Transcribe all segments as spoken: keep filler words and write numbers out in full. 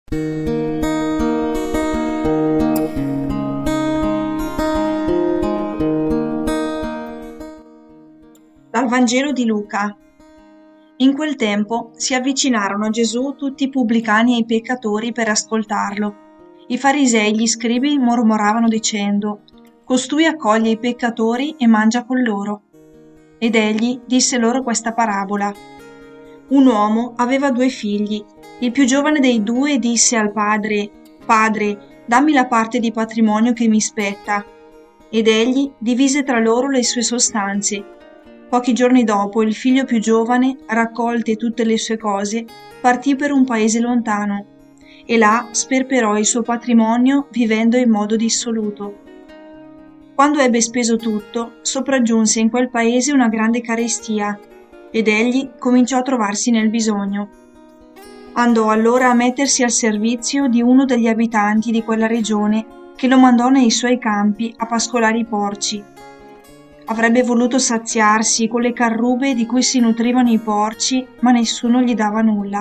Dal Vangelo di Luca. In quel tempo si avvicinarono a Gesù tutti i pubblicani e i peccatori per ascoltarlo. I farisei e gli scribi mormoravano dicendo: «Costui accoglie i peccatori e mangia con loro». Ed egli disse loro questa parabola. Un uomo aveva due figli. Il più giovane dei due disse al padre: «Padre, dammi la parte di patrimonio che mi spetta». Ed egli divise tra loro le sue sostanze. Pochi giorni dopo il figlio più giovane, raccolte tutte le sue cose, partì per un paese lontano e là sperperò il suo patrimonio vivendo in modo dissoluto. Quando ebbe speso tutto, sopraggiunse in quel paese una grande carestia ed egli cominciò a trovarsi nel bisogno. Andò allora a mettersi al servizio di uno degli abitanti di quella regione che lo mandò nei suoi campi a pascolare i porci. Avrebbe voluto saziarsi con le carrube di cui si nutrivano i porci, ma nessuno gli dava nulla.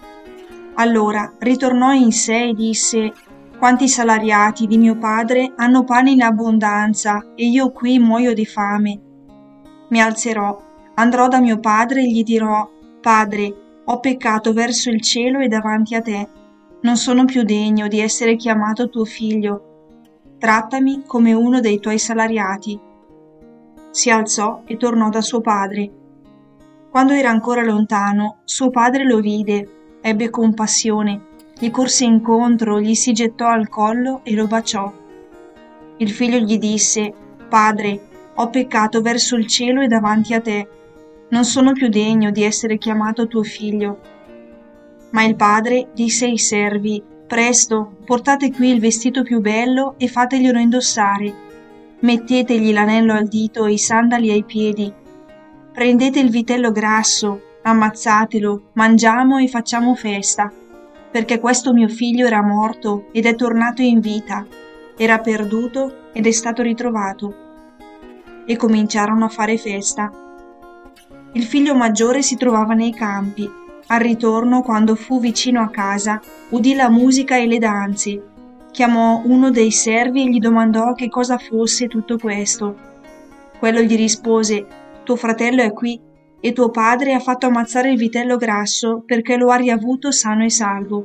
Allora ritornò in sé e disse: «Quanti salariati di mio padre hanno pane in abbondanza e io qui muoio di fame. Mi alzerò, andrò da mio padre e gli dirò: Padre, ho peccato verso il cielo e davanti a te. Non sono più degno di essere chiamato tuo figlio. Trattami come uno dei tuoi salariati». Si alzò e tornò da suo padre. Quando era ancora lontano, suo padre lo vide, ebbe compassione, gli corse incontro, gli si gettò al collo e lo baciò. Il figlio gli disse: «Padre, ho peccato verso il cielo e davanti a te. Non sono più degno di essere chiamato tuo figlio». Ma il padre disse ai servi: «Presto, portate qui il vestito più bello e fateglielo indossare. Mettetegli l'anello al dito e i sandali ai piedi. Prendete il vitello grasso, ammazzatelo, mangiamo e facciamo festa, perché questo mio figlio era morto ed è tornato in vita, era perduto ed è stato ritrovato». E cominciarono a fare festa. Il figlio maggiore si trovava nei campi. Al ritorno, quando fu vicino a casa, udì la musica e le danze. Chiamò uno dei servi e gli domandò che cosa fosse tutto questo. Quello gli rispose: «Tuo fratello è qui e tuo padre ha fatto ammazzare il vitello grasso perché lo ha riavuto sano e salvo».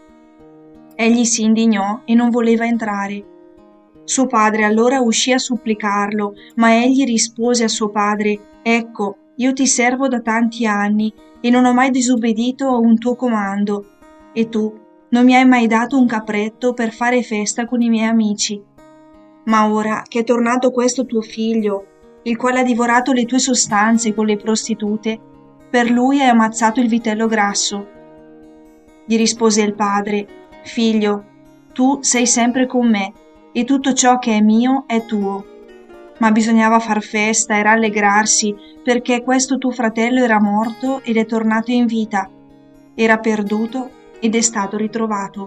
Egli si indignò e non voleva entrare. Suo padre allora uscì a supplicarlo, ma egli rispose a suo padre: «Ecco, io ti servo da tanti anni e non ho mai disobbedito a un tuo comando, e tu non mi hai mai dato un capretto per fare festa con i miei amici. Ma ora che è tornato questo tuo figlio, il quale ha divorato le tue sostanze con le prostitute, per lui hai ammazzato il vitello grasso». Gli rispose il padre: «Figlio, tu sei sempre con me e tutto ciò che è mio è tuo. Ma bisognava far festa e rallegrarsi perché questo tuo fratello era morto ed è tornato in vita, era perduto ed è stato ritrovato».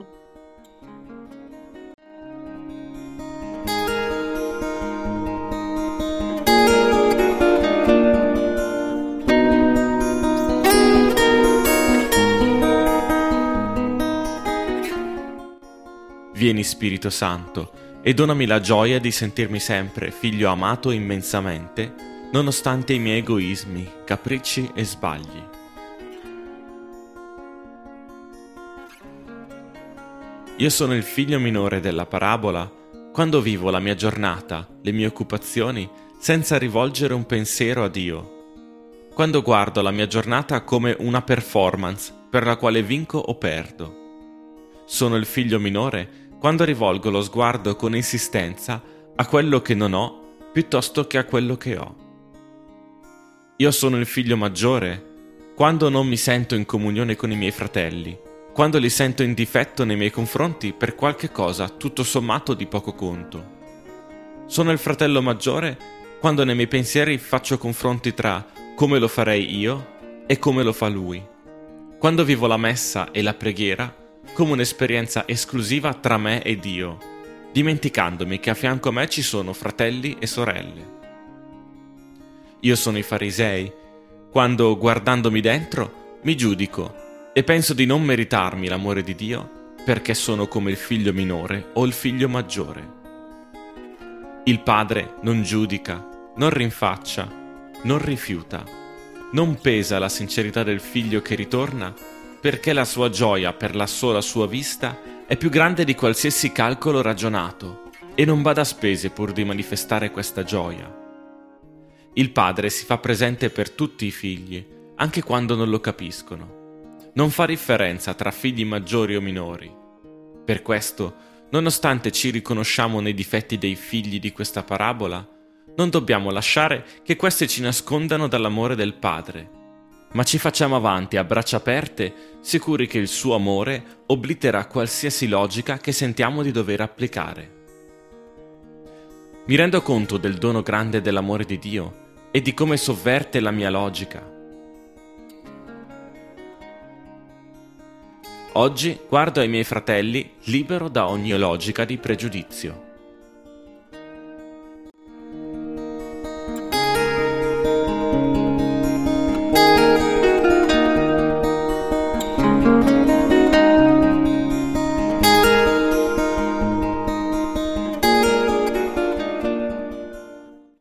Vieni Spirito Santo e donami la gioia di sentirmi sempre figlio amato immensamente, nonostante i miei egoismi, capricci e sbagli. Io sono il figlio minore della parabola quando vivo la mia giornata, le mie occupazioni, senza rivolgere un pensiero a Dio. Quando guardo la mia giornata come una performance per la quale vinco o perdo. Sono il figlio minore quando rivolgo lo sguardo con insistenza a quello che non ho piuttosto che a quello che ho. Io sono il figlio maggiore quando non mi sento in comunione con i miei fratelli, quando li sento in difetto nei miei confronti per qualche cosa tutto sommato di poco conto. Sono il fratello maggiore quando nei miei pensieri faccio confronti tra come lo farei io e come lo fa lui. Quando vivo la messa e la preghiera come un'esperienza esclusiva tra me e Dio, dimenticandomi che a fianco a me ci sono fratelli e sorelle. Io sono i farisei, quando guardandomi dentro mi giudico e penso di non meritarmi l'amore di Dio perché sono come il figlio minore o il figlio maggiore. Il padre non giudica, non rinfaccia, non rifiuta, non pesa la sincerità del figlio che ritorna, perché la sua gioia per la sola sua vista è più grande di qualsiasi calcolo ragionato e non bada a spese pur di manifestare questa gioia. Il padre si fa presente per tutti i figli, anche quando non lo capiscono. Non fa differenza tra figli maggiori o minori. Per questo, nonostante ci riconosciamo nei difetti dei figli di questa parabola, non dobbiamo lasciare che questi ci nascondano dall'amore del Padre, ma ci facciamo avanti a braccia aperte, sicuri che il suo amore obliterà qualsiasi logica che sentiamo di dover applicare. Mi rendo conto del dono grande dell'amore di Dio e di come sovverte la mia logica. Oggi guardo ai miei fratelli libero da ogni logica di pregiudizio.